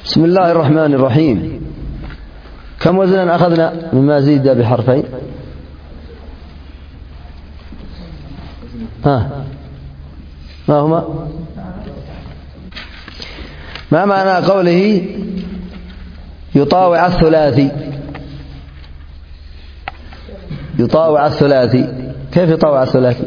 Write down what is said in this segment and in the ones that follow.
بسم الله الرحمن الرحيم. كم وزنا أخذنا مما زيد بحرفين؟ ما هما؟ ما معنى قوله يطاوع الثلاثي؟ يطاوع الثلاثي، كيف يطاوع الثلاثي؟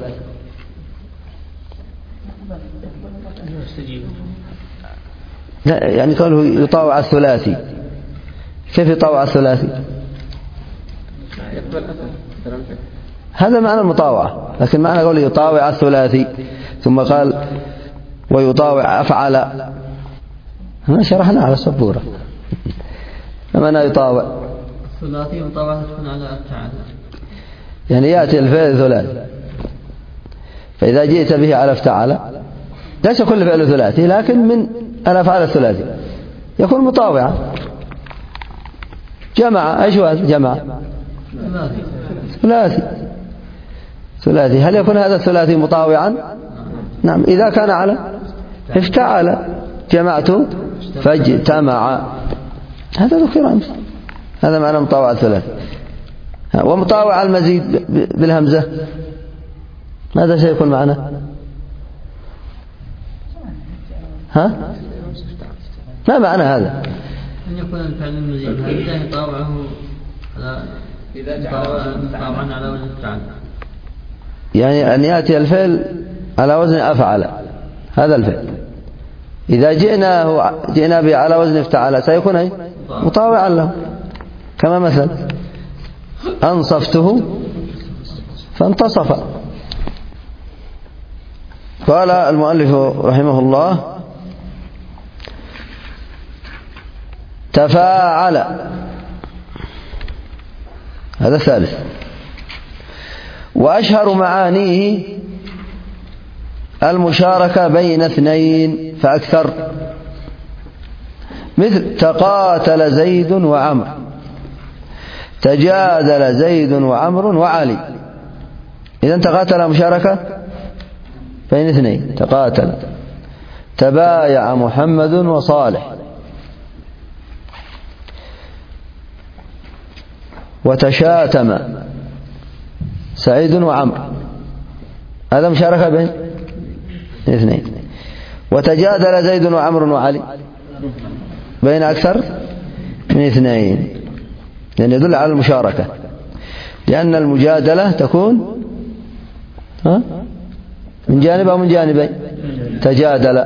لا يعني قوله يطاوع الثلاثي، كيف يطاوع الثلاثي؟ هذا معنى المطاوعة، لكن معنى قوله يطاوع الثلاثي ثم قال ويطاوع أفعل، ما شرحنا على السبورة. ما معنى يطاوع؟ الثلاثي مطاوعة تكون على أفعل، يعني يأتي الفعل ثلاثي، فإذا جئت به على افتعل، ليس كل فعل ثلاثي لكن من الأفعال الثلاثي يكون مطاوعا. جمع، ايش هو جمع؟ ثلاثي. هل يكون هذا الثلاثي مطاوعا؟ نعم، إذا كان على افتعل، جمعت فاجتمع، هذا ذكر أمس، هذا معنى مطاوعة الثلاثي. ومطاوع المزيد بالهمزة ماذا سيكون معنا؟ ما معنى هذا؟ أن يكون الفعل المزيد هذا يطاوعه طاوعا على وزن افتعل، يعني أن يأتي الفعل على وزن أفعل، هذا الفعل إذا جئنا به على وزن افتعل سيكون مطاوعا له، كما مثلا أنصفته فانتصف. قال المؤلف رحمه الله تفاعل، هذا الثالث. وأشهر معانيه المشاركة بين اثنين فأكثر، مثل تقاتل زيد وعمر، تجادل زيد وعمر وعلي. إذن تقاتل مشاركة بين اثنين، تقاتل. تبايع محمد وصالح، وتشاتم سعيد وعمر، هذا مشاركة بين اثنين. وتجادل زيد وعمر وعلي بين أكثر من اثنين، لأن يدل على المشاركة، لأن المجادلة تكون من جانب أو من جانبين. تجادل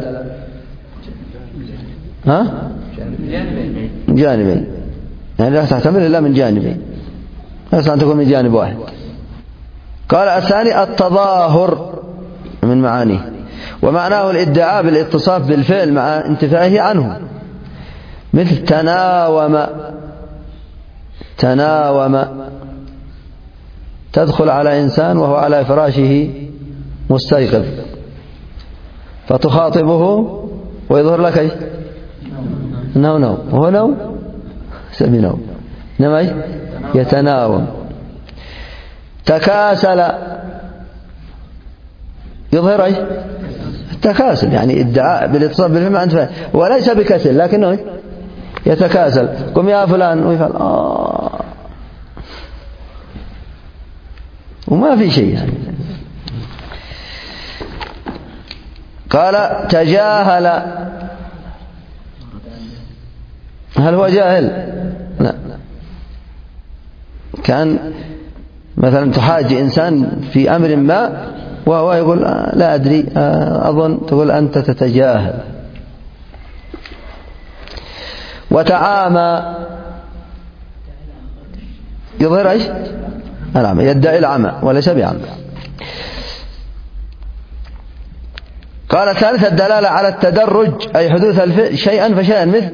من جانبين، يعني لا تحتمل إلا من جانبين، لا أن تكون من جانب واحد. قال الثاني التظاهر من معانيه، ومعناه الادعاء بالاتصاف بالفعل مع انتفائه عنه، مثل تناوم تدخل على إنسان وهو على فراشه مستيقظ، فتخاطبه ويظهر لك ايش؟ نوم، وهو نوم سمي نوم، إنما يتناوم. تكاسل يظهر ايش؟ التكاسل، يعني ادعاء بالاتصاف بالفعل مع انتفاعه، وليس بكسل لكنه يتكاسل. قم يا فلان ويفعل وما في شيء يعني. قال تجاهل، هل هو جاهل؟ لا، كان مثلا تحاج إنسان في أمر ما وهو يقول لا أدري أظن، تقول أنت تتجاهل. وتعامى يظهر ايش؟ العمى، يدعي العمى وليس بعمى. قال الثالث الدلالة على التدرج، أي حدوث الفعل شيئا فشيئا، مثل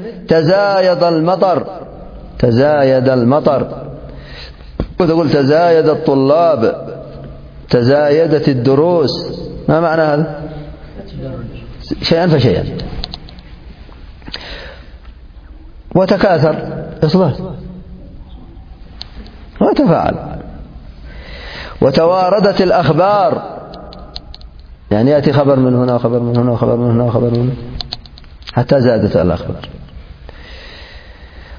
تزايد المطر، وتقول تزايد الطلاب، تزايدت الدروس. ما معنى هذا؟ شيئا فشيئا. وتكاثر إصلاح وتفاعل. وتواردت الأخبار، يعني يأتي خبر من هنا وخبر من هنا وخبر من هنا وخبر من هنا حتى زادت الأخبار.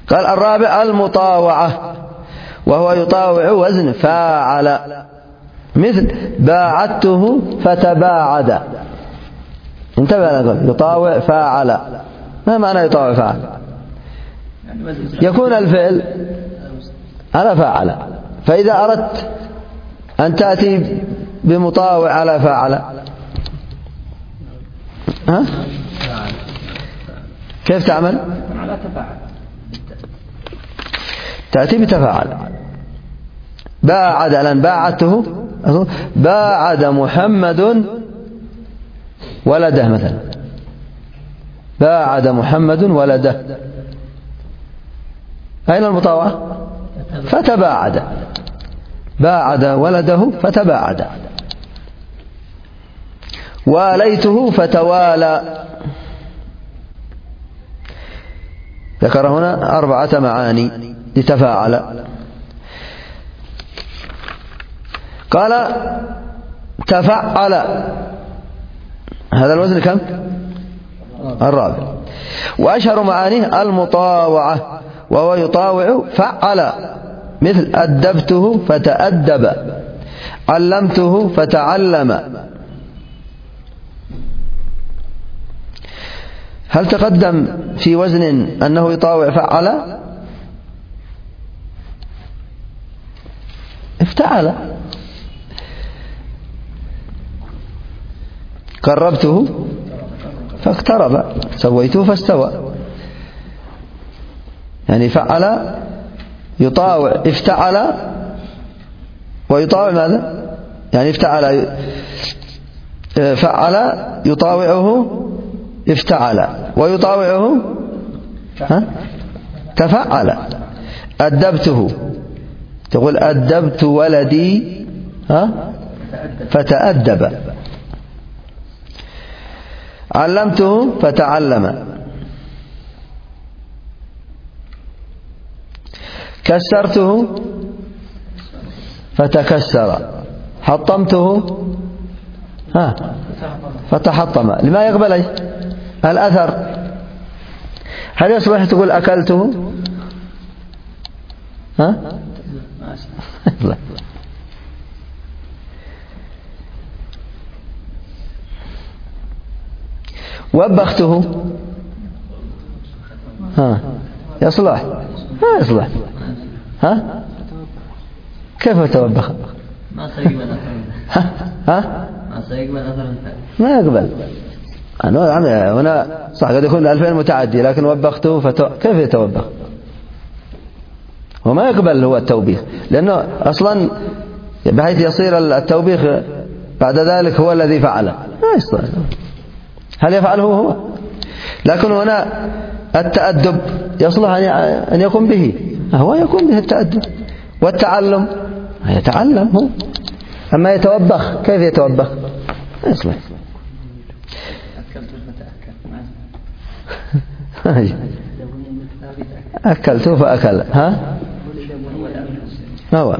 قال الرابع المطاوعة، وهو يطاوع وزن فاعل، مثل باعدته فتباعد. انتبه، نقول يطاوع فاعل. ما معنى يطاوع فاعل؟ يكون الفعل على فاعل، فإذا أردت أن تأتي بمطاوع على فاعل، ها؟ كيف تعمل؟ تأتي بتفاعل. باعد، الآن باعدته، باعد محمد ولده مثلا، باعد محمد ولده، أين المطاوعة؟ فتباعد، باعد ولده فتباعد. واليته فتوالى. ذكر هنا 4 معاني لتفاعل. قال تفعل، هذا الوزن كم؟ الرابع. وأشهر معانيه المطاوعة، وهو يطاوع فعل، مثل أدبته فتأدب، علمته فتعلم. هل تقدم في وزن أنه يطاوع فعل؟ افتعل. قربته فاقترب، سويته فاستوى. يعني فعل يطاوع افتعل، ويطاوع ماذا؟ يعني افتعل فعل يطاوعه افتعل، ويطاوعه تفعل. أدبته، تقول أدبت ولدي فتأدب. علمته فتعلم. كسرته فتكسر. حطمته فتحطم. لما يقبل الأثر. هل يصبح تقول أكلته؟ وبخته يصلح؟ ما يصلح. كيف توبخ؟ ما سيقبل أثر. ما يقبل. هنا صح قد يكون الفعل متعدي، لكن وبخته كيف يتوبخ؟ وما يقبل هو التوبيخ، لأنه أصلا بحيث يصير التوبيخ بعد ذلك هو الذي فعل. ما يصلح. هل يفعله هو؟ لكن هنا التأدب يصلح أن يقوم به، هو يقوم به التأدب. والتعلم يتعلم هو. أما يتوبخ، كيف يتوبخ؟ ما يصلح. أكلت فأكل. ما هو؟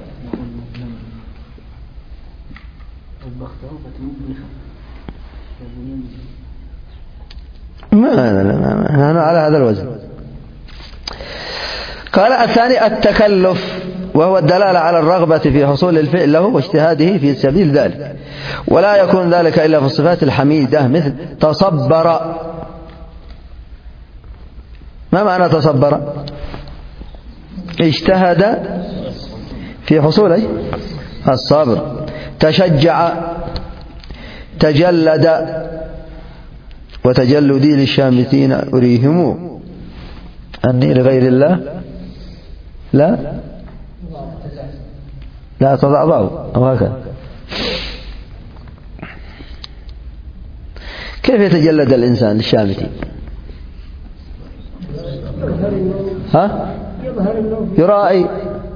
نحن على هذا الوزن. قال الثاني التكلف، وهو الدلالة على الرغبة في حصول الفعل له واجتهاده في سبيل ذلك، ولا يكون ذلك إلا في الصفات الحميدة، مثل تصبر. ما معنى تصبر؟ اجتهد في حصول الصبر. تشجع، تجلد، وتجلدي للشامتين أريهم أني لغير الله لا تضعضعوا، أو هكذا. كيف يتجلد الإنسان للشامتين؟ يرائي،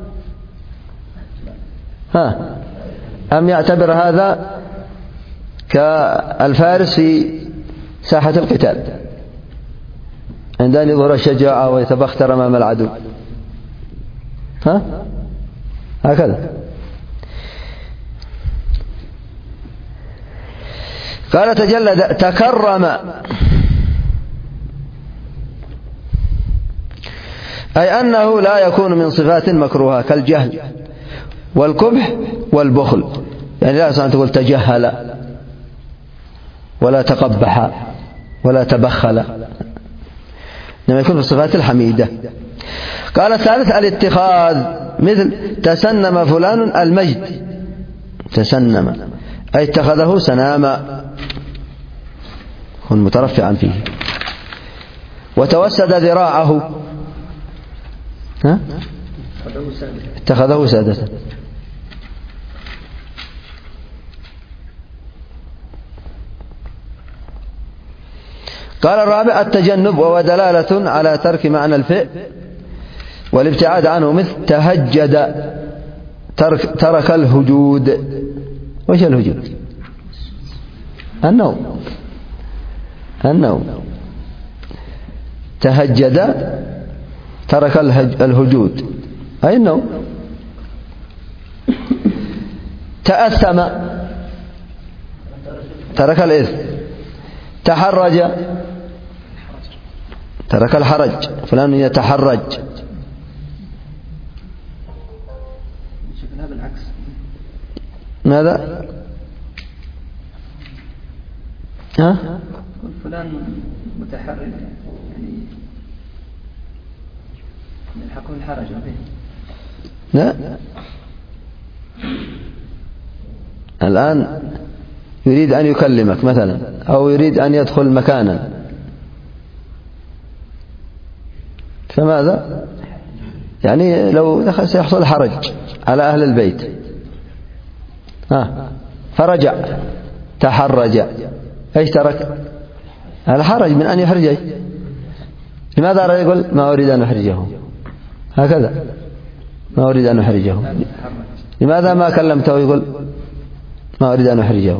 أم يعتبر هذا كالفارس في ساحة القتال عند أن يظهر الشجاعة ويتبختر أمام العدو؟ هكذا. قال تجلد. تكرم، أي أنه لا يكون من صفات مكروهة كالجهل والكبح والبخل، يعني لا يصح أن تقول تجهل ولا تقبح ولا تبخل، إنما يكون في الصفات الحميدة. قال الثالث الاتخاذ، مثل تسنم فلان المجد، تسنم أي اتخذه سناما، كن مترفعا فيه. وتوسد ذراعه، اتخذه سادة. قال الرابع التجنب، وهو دلالة على ترك معنى الفعل والابتعاد عنه، مثل تهجد، ترك الهجود. وش الهجود؟ النوم. تهجد ترك الهجود أي النوم. تأثم ترك الإثم. تحرج ترك الحرج، فلان يتحرج. ماذا؟ فلان متحرج يعني يلحقه الحرج به. لا، الآن يريد أن يكلمك مثلا، أو يريد أن يدخل مكانا، فماذا؟ يعني لو دخل سيحصل حرج على أهل البيت، فرجع، تحرج، ايش ترك؟ الحرج من أن يحرجه. لماذا أراد يقول ما أريد أن أحرجه؟ هكذا، ما أريد أن أحرجه. لماذا ما كلمته يقول ما أريد أن أحرجه؟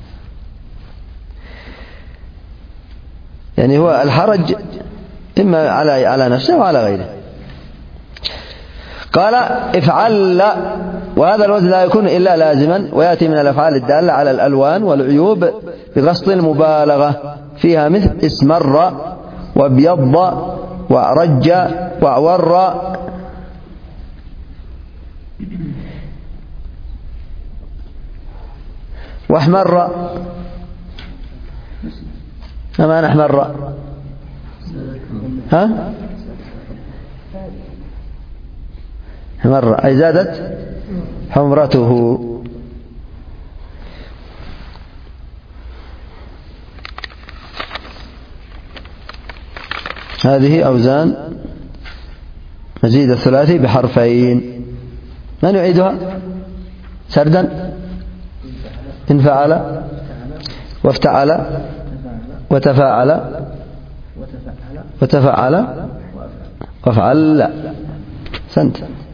يعني هو الحرج إما على نفسه وعلى غيره. قال افعل، وهذا الوزن لا يكون إلا لازما، ويأتي من الأفعال الدالة على الألوان والعيوب بقصد المبالغة فيها، مثل اسمر وابيض وأرج وأور واحمر. ما نحمر؟ حمر أي زادت حمرته. هذه أوزان مزيد الثلاثي بحرفين. من يعيدها سردا؟ انفعل وافتعل وتفاعل وتفعل وافعل. سنت